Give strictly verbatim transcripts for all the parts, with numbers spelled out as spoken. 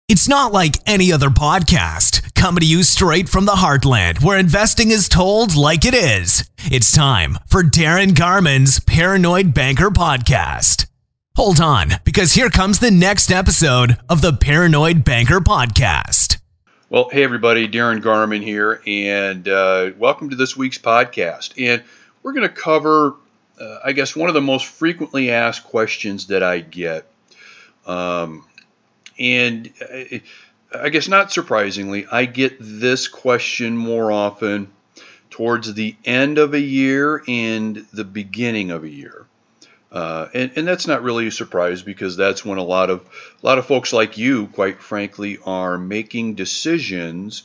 It's not like any other podcast, coming to you straight from the heartland, where investing is told like it is. It's time for Darren Garman's Paranoid Banker Podcast. Hold on, because here comes the next episode of the Paranoid Banker Podcast. Well, hey everybody, Darren Garman here, and uh, welcome to this week's podcast. And we're going to cover, uh, I guess, one of the most frequently asked questions that I get. Um, and I, I guess not surprisingly, I get this question more often towards the end of a year and the beginning of a year. Uh, and, and that's not really a surprise, because that's when a lot of a lot of folks like you, quite frankly, are making decisions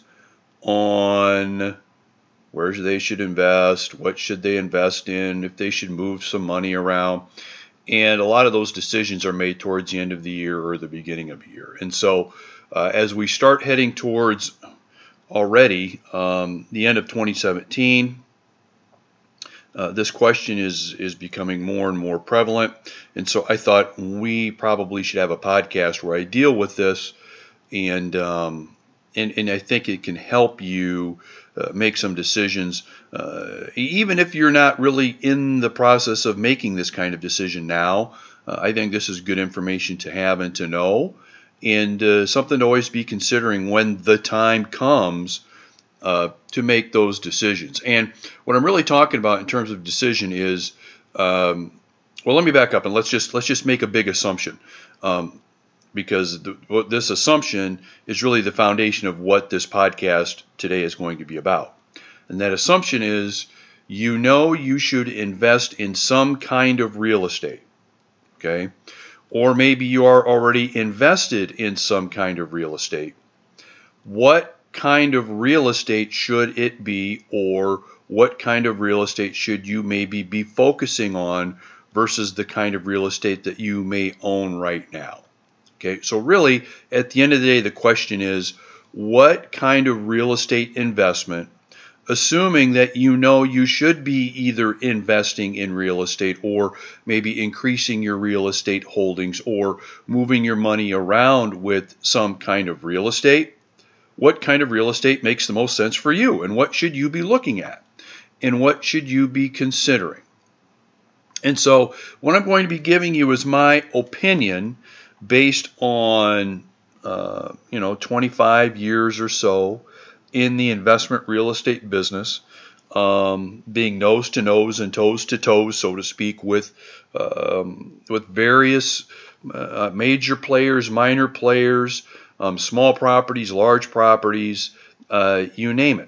on where they should invest, what should they invest in, if they should move some money around. And a lot of those decisions are made towards the end of the year or the beginning of the year. And so uh, as we start heading towards already um, the end of twenty seventeen, Uh, this question is is becoming more and more prevalent, and so I thought we probably should have a podcast where I deal with this, and um, and and I think it can help you uh, make some decisions, uh, even if you're not really in the process of making this kind of decision now. Uh, I think this is good information to have and to know, and uh, something to always be considering when the time comes Uh, to make those decisions. And what I'm really talking about in terms of decision is, um, well, let me back up and let's just let's just make a big assumption, um, because the, what this assumption is really the foundation of what this podcast today is going to be about. And that assumption is, you know, you should invest in some kind of real estate, okay? Or maybe you are already invested in some kind of real estate. What kind of real estate should it be, or what kind of real estate should you maybe be focusing on versus the kind of real estate that you may own right now? Okay, so really, at the end of the day, the question is, what kind of real estate investment, assuming that you know you should be either investing in real estate or maybe increasing your real estate holdings or moving your money around with some kind of real estate, what kind of real estate makes the most sense for you, and what should you be looking at, and what should you be considering? And so what I'm going to be giving you is my opinion based on uh, you know twenty-five years or so in the investment real estate business, um, being nose to nose and toes to toes, so to speak, with um, with various uh, major players, minor players, Um, small properties, large properties, uh, you name it.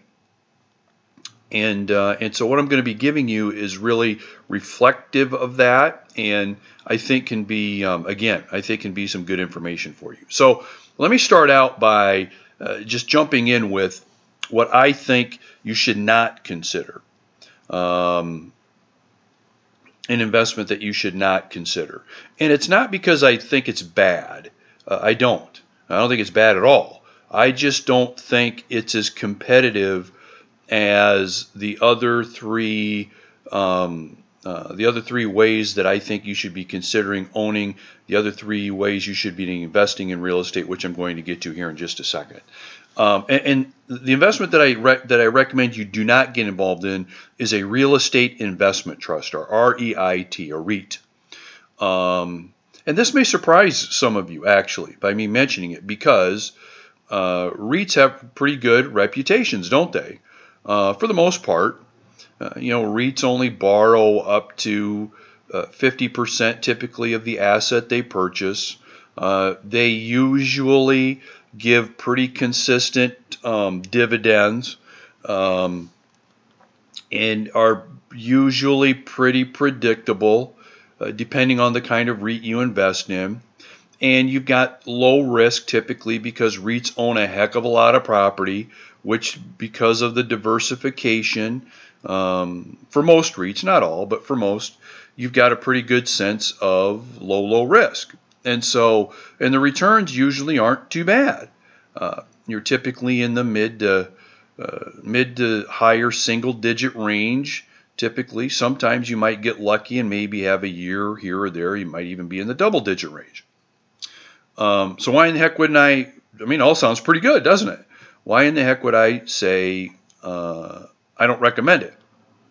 And uh, and so what I'm going to be giving you is really reflective of that, and I think can be, um, again, I think can be some good information for you. So let me start out by uh, just jumping in with what I think you should not consider. Um, an investment that you should not consider. And it's not because I think it's bad. Uh, I don't. I don't think it's bad at all. I just don't think it's as competitive as the other three, um, uh, the other three ways that I think you should be considering owning. The other three ways you should be investing in real estate, which I'm going to get to here in just a second. Um, and, and the investment that I rec- that I recommend you do not get involved in is a real estate investment trust, or R E I T, or REIT. Um, And this may surprise some of you, actually, by me mentioning it, because uh, REITs have pretty good reputations, don't they? Uh, for the most part, uh, you know, REITs only borrow up to uh, fifty percent typically of the asset they purchase. Uh, they usually give pretty consistent um, dividends um, and are usually pretty predictable, Uh, depending on the kind of REIT you invest in. And you've got low risk typically, because REITs own a heck of a lot of property, which, because of the diversification, um, for most REITs, not all, but for most, you've got a pretty good sense of low, low risk. And so, and the returns usually aren't too bad. Uh, you're typically in the mid to, uh, mid to higher single digit range. Typically, sometimes you might get lucky and maybe have a year here or there. You might even be in the double digit range. Um, so why in the heck wouldn't I I mean, it all sounds pretty good, doesn't it? Why in the heck would I say uh, I don't recommend it?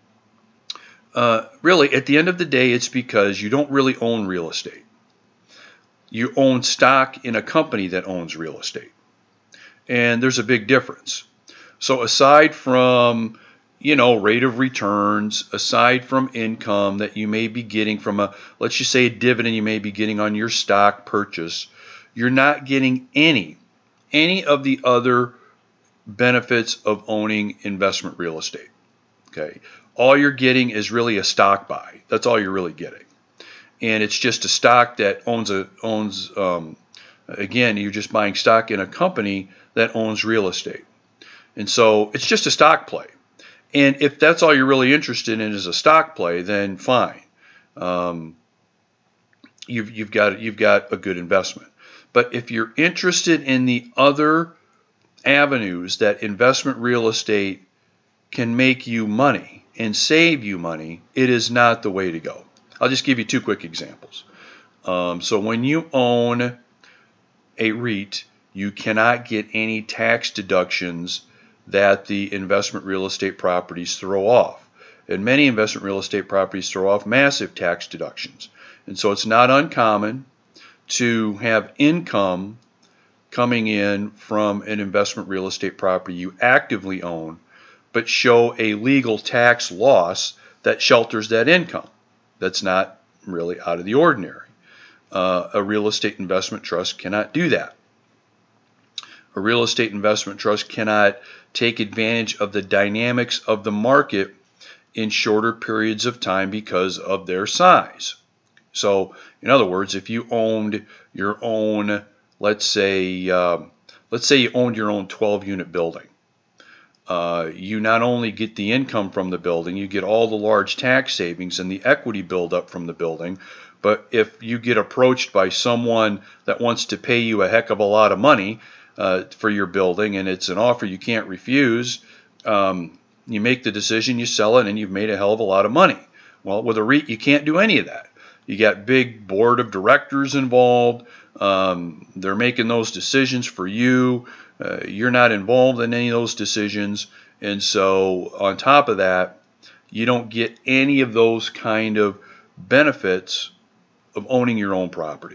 Uh, really, at the end of the day, it's because you don't really own real estate. You own stock in a company that owns real estate. And there's a big difference. So aside from, you know, rate of returns, aside from income that you may be getting from a, let's just say a dividend you may be getting on your stock purchase, you're not getting any, any of the other benefits of owning investment real estate. Okay. All you're getting is really a stock buy. That's all you're really getting. And it's just a stock that owns a, owns, um, again, you're just buying stock in a company that owns real estate. And so it's just a stock play. And if that's all you're really interested in is a stock play, then fine. Um, you've, you've got, you've got a good investment. But if you're interested in the other avenues that investment real estate can make you money and save you money, it is not the way to go. I'll just give you two quick examples. Um, so when you own a REIT, you cannot get any tax deductions that the investment real estate properties throw off. And many investment real estate properties throw off massive tax deductions. And so it's not uncommon to have income coming in from an investment real estate property you actively own, but show a legal tax loss that shelters that income. That's not really out of the ordinary. Uh, a real estate investment trust cannot do that. A real estate investment trust cannot take advantage of the dynamics of the market in shorter periods of time because of their size. So, in other words, if you owned your own, let's say, um, let's say you owned your own twelve unit building, uh, you not only get the income from the building, you get all the large tax savings and the equity buildup from the building. But if you get approached by someone that wants to pay you a heck of a lot of money uh, for your building, and it's an offer you can't refuse, um, you make the decision, you sell it, and you've made a hell of a lot of money. Well, with a REIT, you can't do any of that. You got big board of directors involved. Um, they're making those decisions for you. Uh, you're not involved in any of those decisions. And so on top of that, you don't get any of those kind of benefits of owning your own property.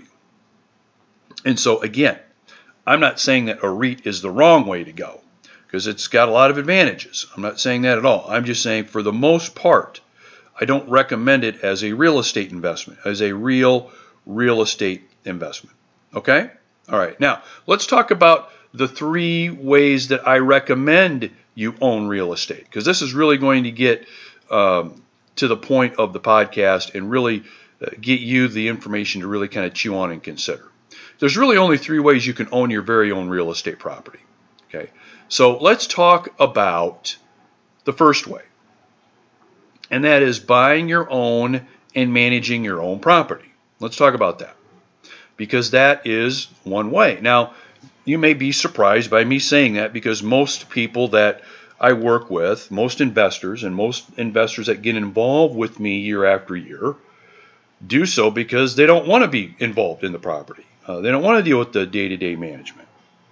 And so again, I'm not saying that a REIT is the wrong way to go, because it's got a lot of advantages. I'm not saying that at all. I'm just saying for the most part, I don't recommend it as a real estate investment, as a real real estate investment. Okay? All right. Now, let's talk about the three ways that I recommend you own real estate, because this is really going to get um, to the point of the podcast and really uh, get you the information to really kind of chew on and consider. There's really only three ways you can own your very own real estate property. Okay? So let's talk about the first way. And that is buying your own and managing your own property. Let's talk about that, because that is one way. Now, you may be surprised by me saying that, because most people that I work with, most investors and most investors that get involved with me year after year, do so because they don't want to be involved in the property. Uh, they don't want to deal with the day-to-day management.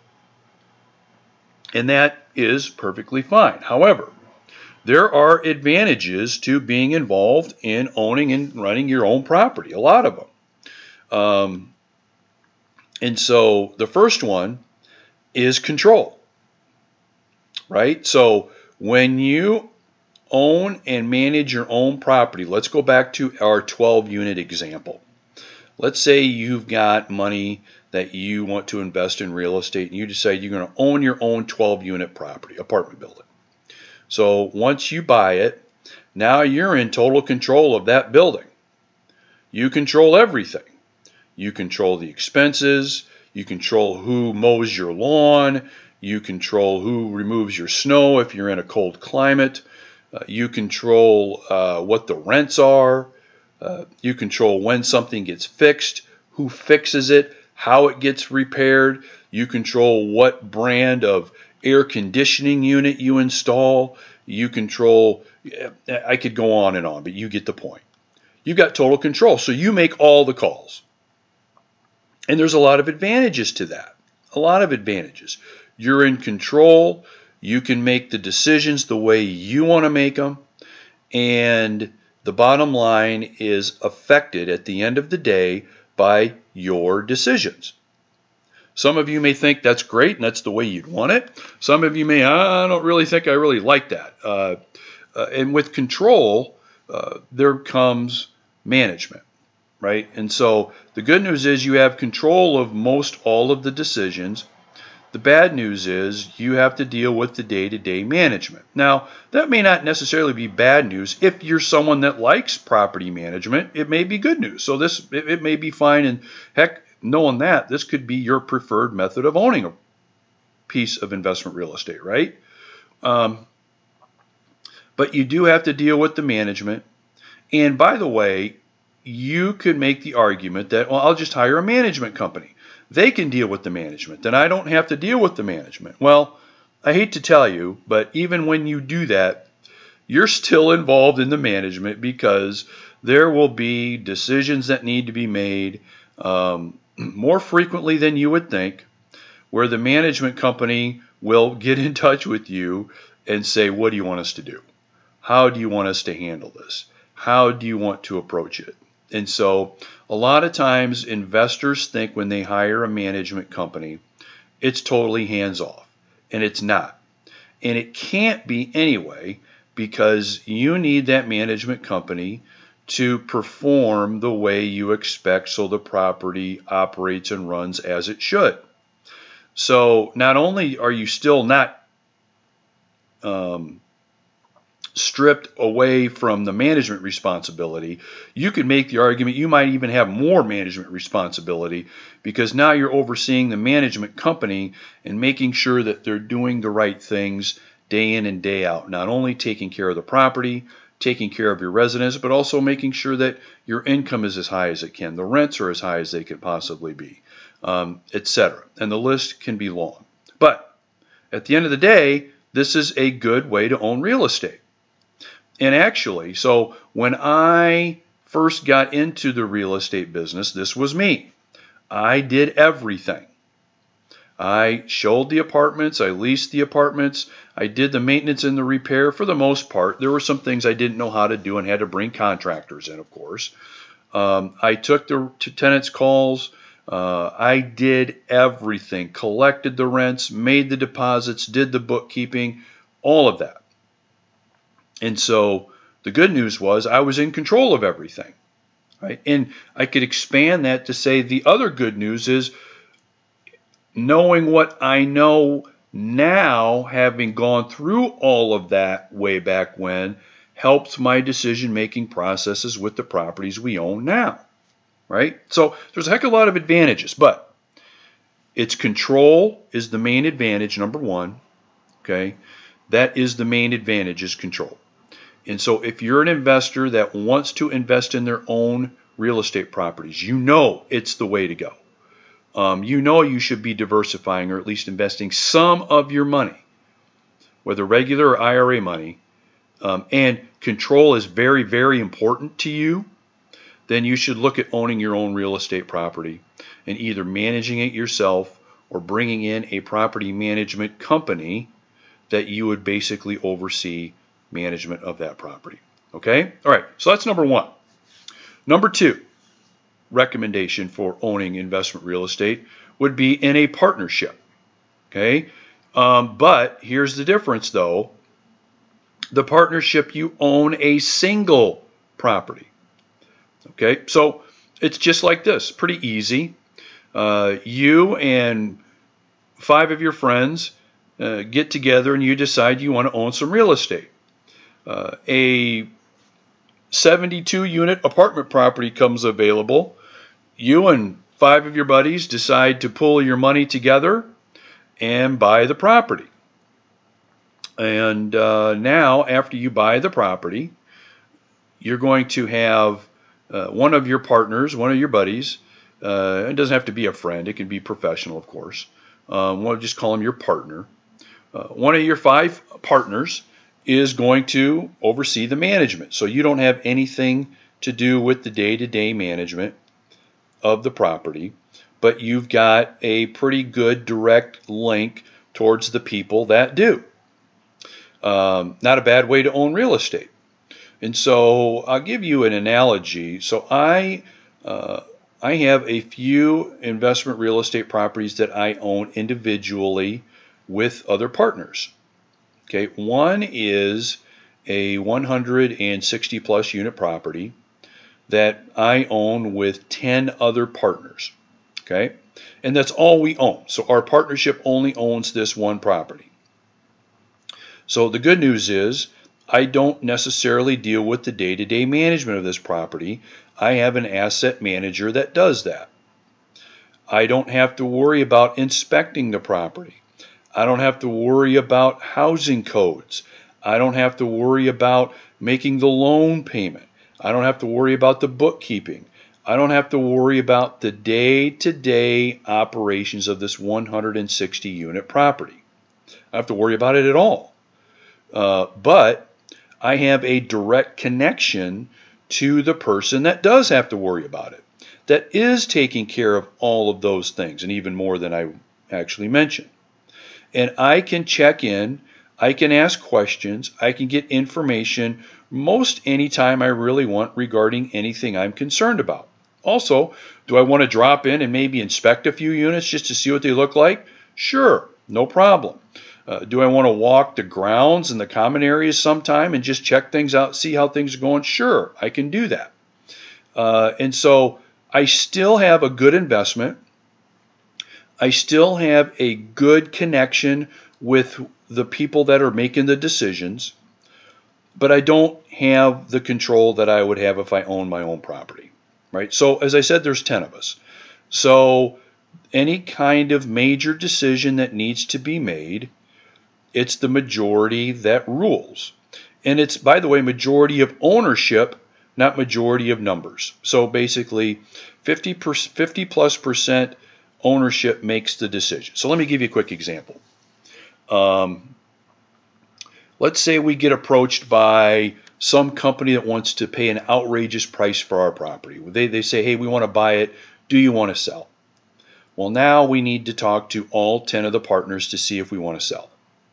And that is perfectly fine. However, there are advantages to being involved in owning and running your own property, a lot of them. Um, and so the first one is control, right? So when you own and manage your own property, let's go back to our twelve unit example. Let's say you've got money that you want to invest in real estate, and you decide you're going to own your own twelve unit property, apartment building. So once you buy it, now you're in total control of that building. You control everything. You control the expenses. You control who mows your lawn. You control who removes your snow if you're in a cold climate. Uh, you control uh, what the rents are. Uh, you control when something gets fixed, who fixes it, how it gets repaired. You control what brand of air conditioning unit you install. You control, I could go on and on, but you get the point. You've got total control, so you make all the calls. And there's a lot of advantages to that. a lot of advantages. You're in control. You can make the decisions the way you want to make them. And the bottom line is affected at the end of the day by your decisions. Some of you may think that's great and that's the way you'd want it. Some of you may, I don't really think I really like that. Uh, uh, and with control, uh, there comes management, right? And so the good news is you have control of most all of the decisions. The bad news is you have to deal with the day-to-day management. Now, that may not necessarily be bad news. If you're someone that likes property management, it may be good news. So this, it, it may be fine. And heck, knowing that, this could be your preferred method of owning a piece of investment real estate, right? Um, but you do have to deal with the management. And by the way, you could make the argument that, well, I'll just hire a management company. They can deal with the management. Then I don't have to deal with the management. Well, I hate to tell you, but even when you do that, you're still involved in the management because there will be decisions that need to be made um, more frequently than you would think, where the management company will get in touch with you and say, what do you want us to do? How do you want us to handle this? How do you want to approach it? And so a lot of times investors think when they hire a management company, it's totally hands-off, and it's not. And it can't be anyway, because you need that management company to perform the way you expect so the property operates and runs as it should. So not only are you still not um, stripped away from the management responsibility, you could make the argument you might even have more management responsibility because now you're overseeing the management company and making sure that they're doing the right things day in and day out, not only taking care of the property, taking care of your residents, but also making sure that your income is as high as it can, the rents are as high as they could possibly be, um, et cetera. And the list can be long. But at the end of the day, this is a good way to own real estate. And actually, so when I first got into the real estate business, this was me. I did everything. I showed the apartments, I leased the apartments, I did the maintenance and the repair for the most part. There were some things I didn't know how to do and had to bring contractors in, of course. Um, I took the to tenants' calls. Uh, I did everything, collected the rents, made the deposits, did the bookkeeping, all of that. And so the good news was I was in control of everything, right? And I could expand that to say the other good news is knowing what I know now, having gone through all of that way back when, helps my decision-making processes with the properties we own now, right? So there's a heck of a lot of advantages, but its control is the main advantage, number one, okay? That is the main advantage, is control. And so if you're an investor that wants to invest in their own real estate properties, you know it's the way to go. Um, you know you should be diversifying or at least investing some of your money, whether regular or I R A money, um, and control is very, very important to you, then you should look at owning your own real estate property and either managing it yourself or bringing in a property management company that you would basically oversee management of that property. Okay? All right, so that's number one. Number two recommendation for owning investment real estate would be in a partnership. Okay? Um, but here's the difference though. The partnership, you own a single property. Okay? So it's just like this, pretty easy. Uh, you and five of your friends uh, get together and you decide you want to own some real estate. Uh, a seventy-two unit apartment property comes available. You and five of your buddies decide to pull your money together and buy the property. And uh, now, after you buy the property, you're going to have uh, one of your partners, one of your buddies. Uh, it doesn't have to be a friend. It can be professional, of course. Um, we'll just call him your partner. Uh, one of your five partners is going to oversee the management. So you don't have anything to do with the day-to-day management of the property, but you've got a pretty good direct link towards the people that do. Um, not a bad way to own real estate. And so I'll give you an analogy. So I uh, I have a few investment real estate properties that I own individually with other partners. Okay, one is a one hundred sixty plus unit property that I own with ten other partners. Okay, and that's all we own. So our partnership only owns this one property. So the good news is I don't necessarily deal with the day-to-day management of this property. I have an asset manager that does that. I don't have to worry about inspecting the property. I don't have to worry about housing codes. I don't have to worry about making the loan payment. I don't have to worry about the bookkeeping. I don't have to worry about the day-to-day operations of this one hundred sixty unit property. I don't have to worry about it at all. Uh, but I have a direct connection to the person that does have to worry about it, that is taking care of all of those things, and even more than I actually mentioned. And I can check in, I can ask questions, I can get information most anytime I really want regarding anything I'm concerned about. Also, do I want to drop in and maybe inspect a few units just to see what they look like? Sure, no problem. Uh, do I want to walk the grounds and the common areas sometime and just check things out, see how things are going? Sure, I can do that. Uh, and so I still have a good investment. I still have a good connection with the people that are making the decisions, but I don't have the control that I would have if I owned my own property, right? So as I said, there's ten of us. So any kind of major decision that needs to be made, it's the majority that rules. And it's, by the way, majority of ownership, not majority of numbers. So basically, fifty, fifty plus percent ownership makes the decision. So let me give you a quick example. Um, let's say we get approached by some company that wants to pay an outrageous price for our property. They, they say, hey, we want to buy it. Do you want to sell? Well, now we need to talk to all ten of the partners to see if we want to sell.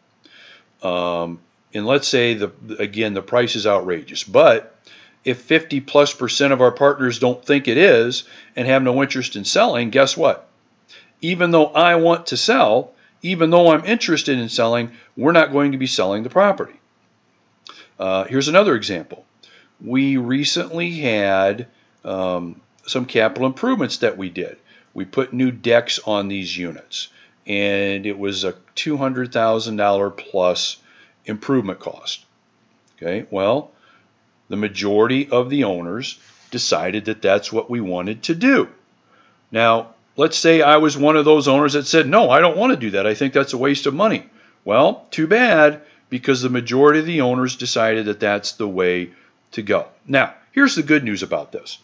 Um, and let's say, the again, the price is outrageous. But if fifty plus percent of our partners don't think it is and have no interest in selling, guess what? Even though I want to sell, even though I'm interested in selling, we're not going to be selling the property. Uh, here's another example. We recently had um, some capital improvements that we did. We put new decks on these units, and it was a two hundred thousand dollars plus improvement cost. Okay, well, the majority of the owners decided that that's what we wanted to do. Now, let's say I was one of those owners that said, no, I don't want to do that. I think that's a waste of money. Well, too bad, because the majority of the owners decided that that's the way to go. Now, here's the good news about this.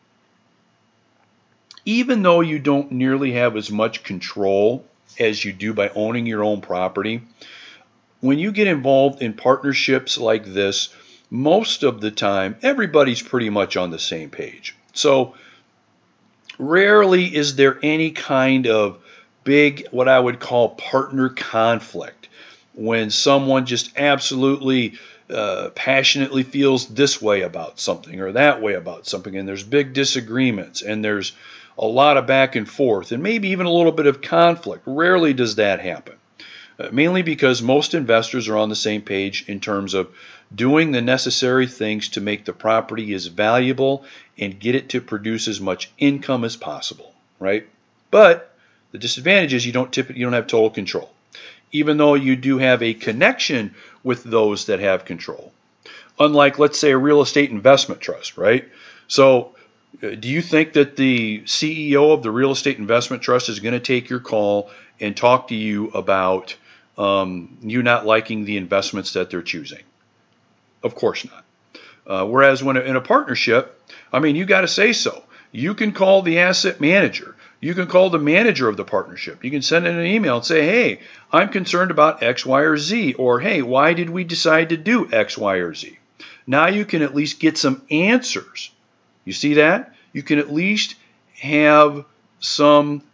Even though you don't nearly have as much control as you do by owning your own property, when you get involved in partnerships like this, most of the time, everybody's pretty much on the same page. So rarely is there any kind of big, what I would call partner conflict, when someone just absolutely uh, passionately feels this way about something or that way about something, and there's big disagreements, and there's a lot of back and forth, and maybe even a little bit of conflict. Rarely does that happen, uh, mainly because most investors are on the same page in terms of doing the necessary things to make the property as valuable and get it to produce as much income as possible, right? But the disadvantage is you don't typically you don't have total control, even though you do have a connection with those that have control. Unlike, let's say, a real estate investment trust, right? So do you think that the C E O of the real estate investment trust is going to take your call and talk to you about um, you not liking the investments that they're choosing? Of course not. Uh, whereas when in a partnership, I mean, you got to say so. You can call the asset manager. You can call the manager of the partnership. You can send in an email and say, hey, I'm concerned about X, Y, or Z. Or, hey, why did we decide to do X, Y, or Z? Now you can at least get some answers. You see that? You can at least have some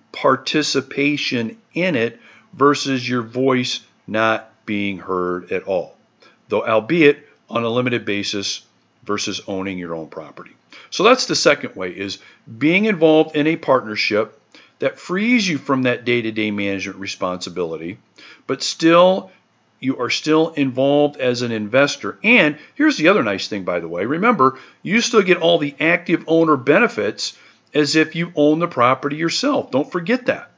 participation in it versus your voice not being heard at all, though albeit on a limited basis versus owning your own property. So that's the second way, is being involved in a partnership that frees you from that day-to-day management responsibility, but still you are still involved as an investor. And here's the other nice thing, by the way. Remember, you still get all the active owner benefits as if you own the property yourself. Don't forget that.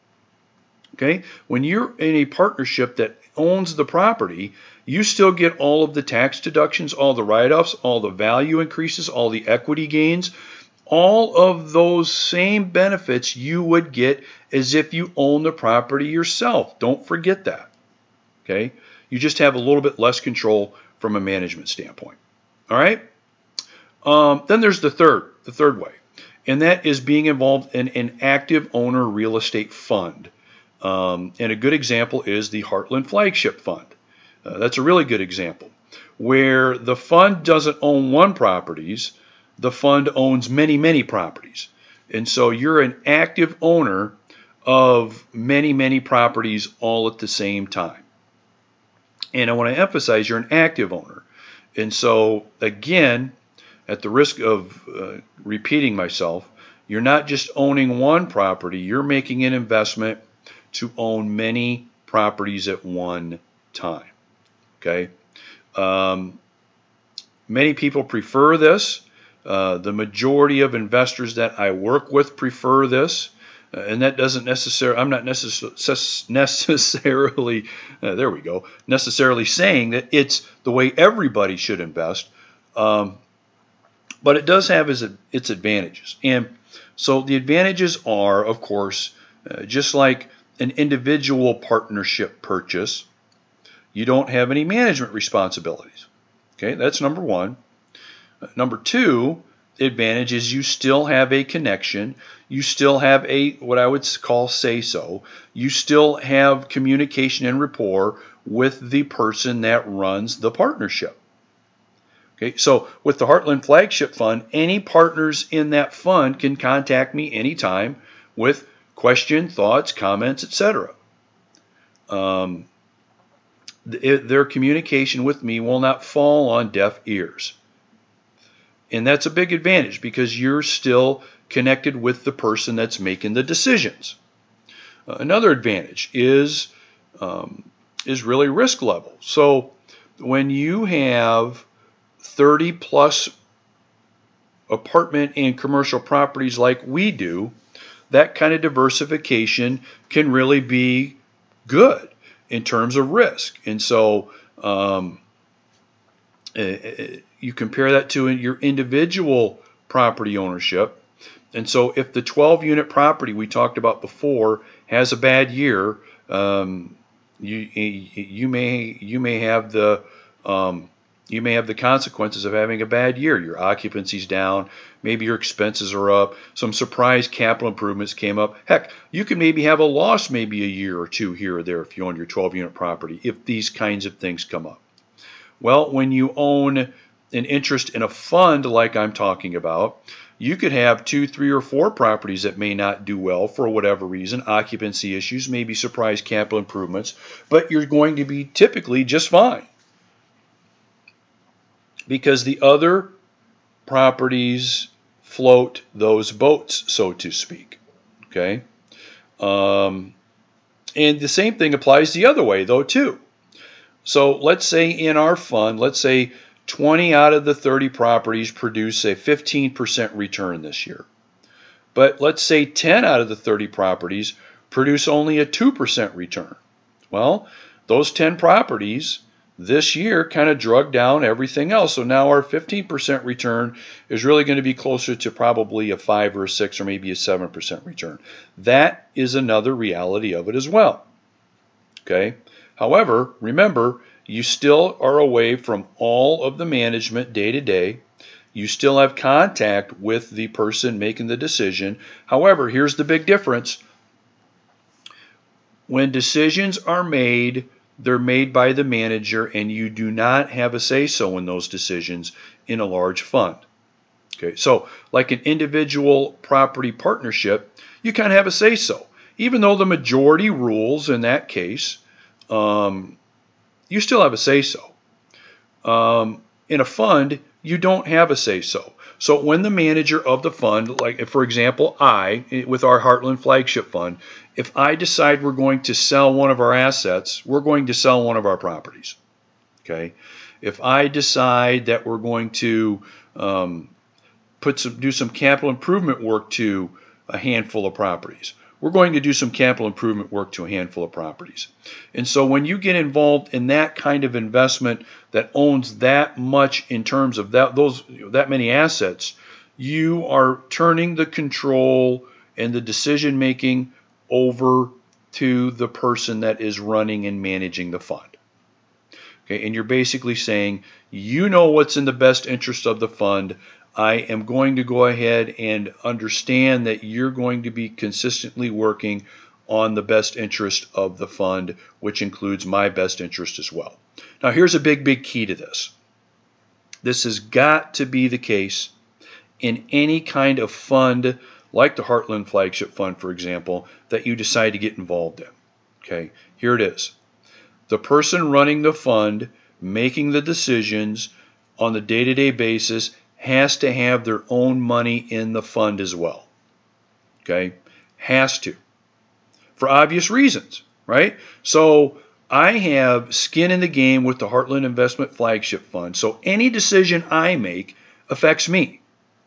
Okay? When you're in a partnership that owns the property, you still get all of the tax deductions, all the write-offs, all the value increases, all the equity gains, all of those same benefits you would get as if you own the property yourself. Don't forget that. Okay? You just have a little bit less control from a management standpoint. All right? Um, then there's the third, the third way, and that is being involved in an active owner real estate fund. Um, and a good example is the Heartland Flagship Fund. Uh, that's a really good example, where the fund doesn't own one properties, the fund owns many, many properties. And so you're an active owner of many, many properties all at the same time. And I want to emphasize you're an active owner. And so, again, at the risk of uh, repeating myself, you're not just owning one property, you're making an investment to own many properties at one time. Okay? Um, many people prefer this. Uh, the majority of investors that I work with prefer this. Uh, and that doesn't necessarily, I'm not necess- necessarily, uh, there we go, necessarily saying that it's the way everybody should invest. Um, but it does have its, its advantages. And so the advantages are, of course, uh, just like an individual partnership purchase, you don't have any management responsibilities. Okay, that's number one. Uh, number two, the advantage is you still have a connection. You still have a, what I would call say-so. You still have communication and rapport with the person that runs the partnership. Okay, so with the Heartland Flagship Fund, any partners in that fund can contact me anytime with question, thoughts, comments, et cetera. Um, th- their communication with me will not fall on deaf ears. And that's a big advantage because you're still connected with the person that's making the decisions. Uh, another advantage is, um, is really risk level. So when you have thirty plus apartment and commercial properties like we do, that kind of diversification can really be good in terms of risk. And so um, you compare that to your individual property ownership. And so if the twelve unit property we talked about before has a bad year, um, you you may you may have the um, you may have the consequences of having a bad year. Your occupancy's down, maybe your expenses are up, some surprise capital improvements came up. Heck, you can maybe have a loss maybe a year or two here or there if you own your twelve unit property, if these kinds of things come up. Well, when you own an interest in a fund like I'm talking about, you could have two, three, or four properties that may not do well for whatever reason, occupancy issues, maybe surprise capital improvements, but you're going to be typically just fine because the other properties float those boats, so to speak. Okay? Um, and the same thing applies the other way, though, too. So let's say in our fund, let's say twenty out of the thirty properties produce a fifteen percent return this year. But let's say ten out of the thirty properties produce only a two percent return. Well, those ten properties this year kind of drug down everything else. So now our fifteen percent return is really going to be closer to probably a five or a six or maybe a seven percent return. That is another reality of it as well. Okay? However, remember, you still are away from all of the management day to day. You still have contact with the person making the decision. However, here's the big difference. When decisions are made, they're made by the manager, and you do not have a say-so in those decisions in a large fund. Okay, so like an individual property partnership, you kind of have a say-so. Even though the majority rules in that case, um, you still have a say-so. Um, in a fund, you don't have a say-so. So when the manager of the fund, like for example, I, with our Heartland Flagship Fund, if I decide we're going to sell one of our assets, we're going to sell one of our properties. Okay. If I decide that we're going to um, put some, do some capital improvement work to a handful of properties, we're going to do some capital improvement work to a handful of properties. And so when you get involved in that kind of investment that owns that much in terms of that those that many assets, you are turning the control and the decision making over to the person that is running and managing the fund. Okay, and you're basically saying, you know what's in the best interest of the fund. I am going to go ahead and understand that you're going to be consistently working on the best interest of the fund, which includes my best interest as well. Now, here's a big, big key to this. This has got to be the case in any kind of fund, like the Heartland Flagship Fund, for example, that you decide to get involved in. Okay, here it is. The person running the fund, making the decisions on the day-to-day basis, has to have their own money in the fund as well. Okay? Has to. For obvious reasons, right? So I have skin in the game with the Heartland Investment Flagship Fund. So any decision I make affects me.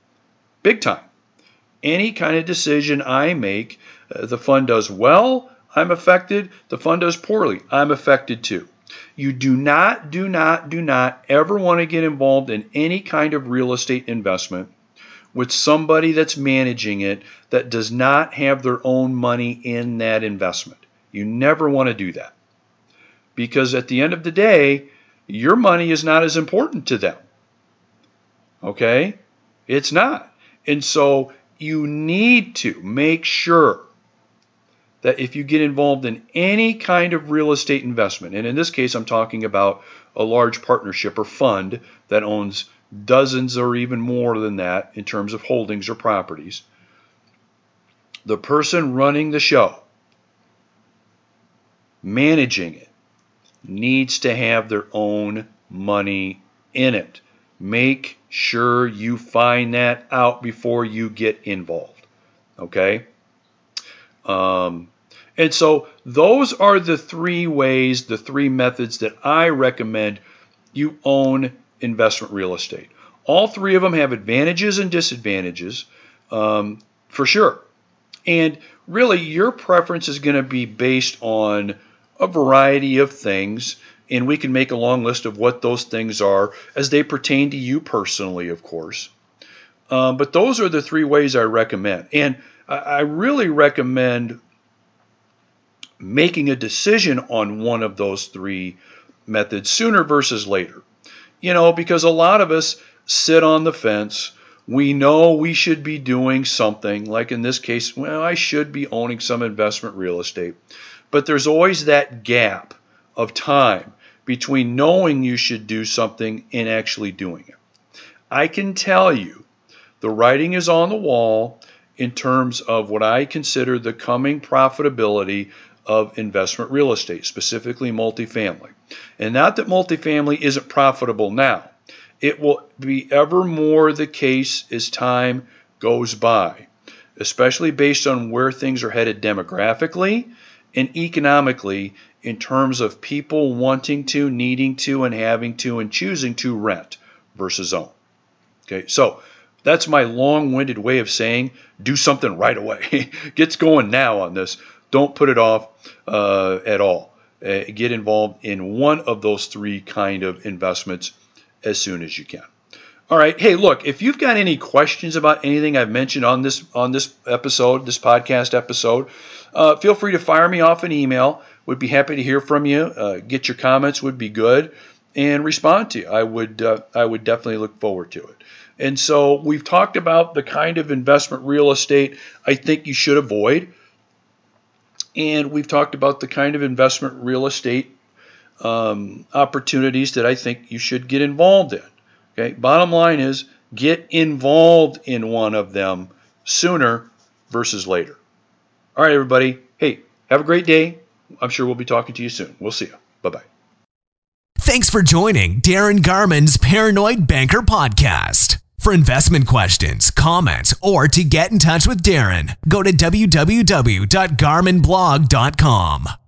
Big time. Any kind of decision I make, uh, the fund does well, I'm affected. The fund does poorly, I'm affected too. You do not, do not, do not ever want to get involved in any kind of real estate investment with somebody that's managing it that does not have their own money in that investment. You never want to do that. Because at the end of the day, your money is not as important to them. Okay? It's not. And so you need to make sure that if you get involved in any kind of real estate investment, and in this case I'm talking about a large partnership or fund that owns dozens or even more than that in terms of holdings or properties, the person running the show, managing it, needs to have their own money in it. Make sure you find that out before you get involved. Okay? Um, and so those are the three ways, the three methods that I recommend you own investment real estate. All three of them have advantages and disadvantages, um, for sure. And really, your preference is going to be based on a variety of things, and we can make a long list of what those things are as they pertain to you personally, of course. Um, but those are the three ways I recommend. And I really recommend making a decision on one of those three methods sooner versus later. You know, because a lot of us sit on the fence. We know we should be doing something, like in this case, well, I should be owning some investment real estate. But there's always that gap of time between knowing you should do something and actually doing it. I can tell you, the writing is on the wall in terms of what I consider the coming profitability of investment real estate, specifically multifamily. And not that multifamily isn't profitable now. It will be ever more the case as time goes by, especially based on where things are headed demographically and economically in terms of people wanting to, needing to, and having to, and choosing to rent versus own. Okay, so that's my long-winded way of saying do something right away. Get going now on this. Don't put it off uh, at all. Uh, get involved in one of those three kind of investments as soon as you can. All right. Hey, look, if you've got any questions about anything I've mentioned on this on this episode, this podcast episode, uh, feel free to fire me off an email. Would be happy to hear from you. Uh, get your comments would be good, and respond to you. I would uh, I would definitely look forward to it. And so we've talked about the kind of investment real estate I think you should avoid. And we've talked about the kind of investment real estate um, opportunities that I think you should get involved in. Okay. Bottom line is Get involved in one of them sooner versus later. All right, everybody. Hey, have a great day. I'm sure we'll be talking to you soon. We'll see you. Bye-bye. Thanks for joining Darin Garman's Paranoid Banker Podcast. For investment questions, comments, or to get in touch with Darin, go to w w w dot garmin blog dot com.